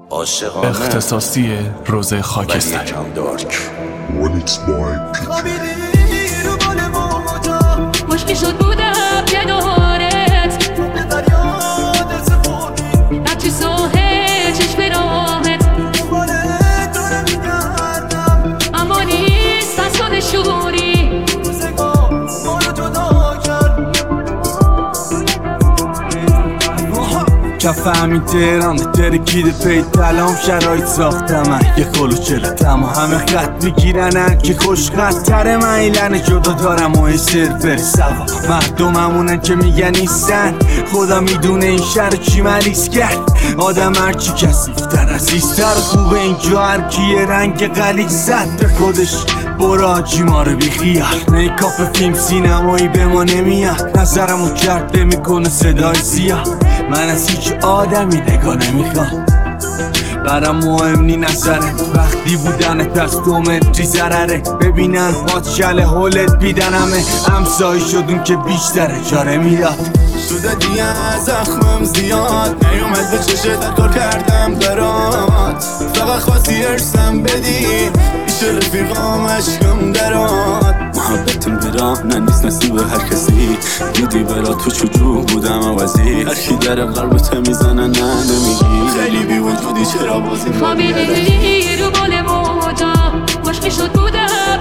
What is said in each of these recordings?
عاشقانه اختصاصی روز ولی خاکستر. یکم دارک. مش میشد بودم کنارت به دریا دل سپردی هرچی ساحل چشم راحت دوباره داره میگردم اما نیست از تو نشونی روزگار ما رو جدا کرد کف همین تهران ترکیده پی تلام شرایط ساختم یه خلوچلتم و همه خط میگیرنن که خوش خطر من ایلن جدا دارم و این سرفر سوا مردممونن که میگن نیستن خدا میدونه این شهر چی مریض کرد آدم هرچی کسیفتر عزیزتر خوبه اینجا هرکی یه رنگ غلیظ زد به خودش برو آجی ما رو بیخیال میکاپ فیلم سینمایی به ما نمیاد نظرمو کرده میکنه صدای زیاد من از هیچ آدمی نگاه نمیخوام برام مهم نی نظرت وقتی بودنت از 2 متری ضرره ببینن پادشل حولت بیدن همه همسایی شدون که بیشتر اجاره میداد شده دیگه از زخمم زیاد نیومد به چشت کار کردم برات فقط خواستی ارسم بدی پیش رفیقام عشقم درات محبتم درانه نیست نصیب هر کسی دیدی برا تو چجور بودم عوضی هرکی در قلبت میزنه نه نمیگی خیلی بی وجودی چرا بازی خوابیدی رو بال موجا مش میشد بودم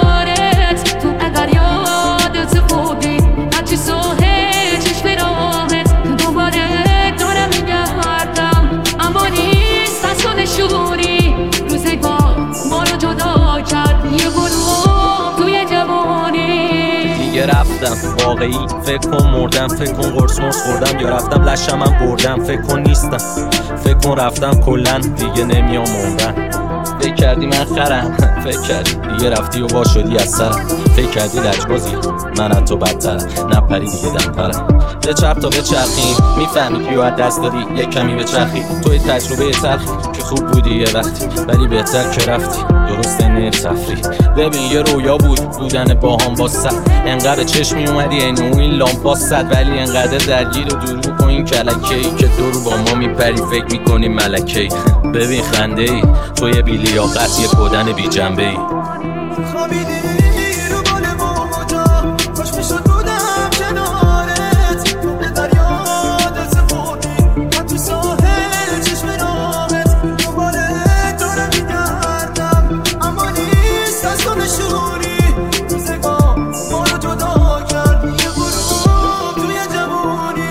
کنارت تو اگر یادت سپردی هرچی ساحل چشم راحت دوباره دارم میگردم اما نیست از تو نشونی روزگار ما رو جدا کرد یه گلوم توی جوانی دیگه رفتم واقعی فکر کن مردم فکر کن قرص مرس خوردم یا رفتم لشم هم بردم فکر کن نیستم فکر کن رفتم کلن دیگه نمیام موندن فکر کردی من خرم فکر کردی دیگه رفتی و وا شدی از سرم فکر کردی لجبازی من از تو بدترم نپری دیگه دمپرم بچرخ تا بچرخیم میفهمی که از دست دادی یه کمی بچرخی توی تجربه تلخی که خوب بودی یه وقتی ولی بهتر که رفتی درسته نه تفریح ببین یه رویا بودن باهام با صد انقدر چشمی اومدی اینو این لامپا صد ولی انقدر درگیر و دروغ و این کلکه‌ای که دور با ما میپری فکر میکنی ملکه‌ای ببین خنده ای توی بی لیاقت یه کودن بی جنبه ای خوابیدی رو بال موجا خوش میشد بودم کنارت به دریا دل سپردی حتی ساحل چشم راحت دوباره داره میگردم اما نیست از تو نشونی روزگار ما رو جدا کرد یه غروب توی جوانی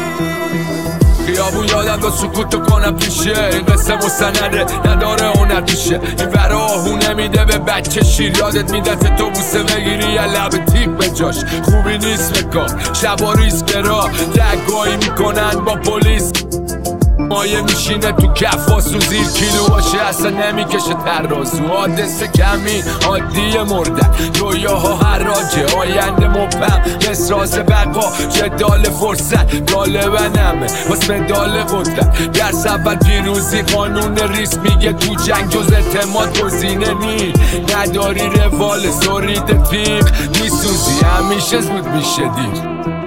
خیابون یادم با سکوتو کنم پیشه این قصه مستنده نداره هنر پیشه این ورا آهونه میده به بچه شیر یادت میده تو بوسه بگیری یه لب تیپ به جاش خوبی نیست بکار شبا ریسک را دگاهی میکنن با پلیس مایه میشینه تو کفاس و زیر کیلو باشه اصلا نمیکشه ترازو حادثه کمی عادی مردن رویاها هر راجه آینده مبهم اسراز بقا جدال فرصت غالبا همه واسه مدال قدرت درس اول پیروزی قانون ریس میگه تو جنگ جز اعتماد گزینه نی نداری روال سرید تیغ میسوزی همیشه زود میشه دیر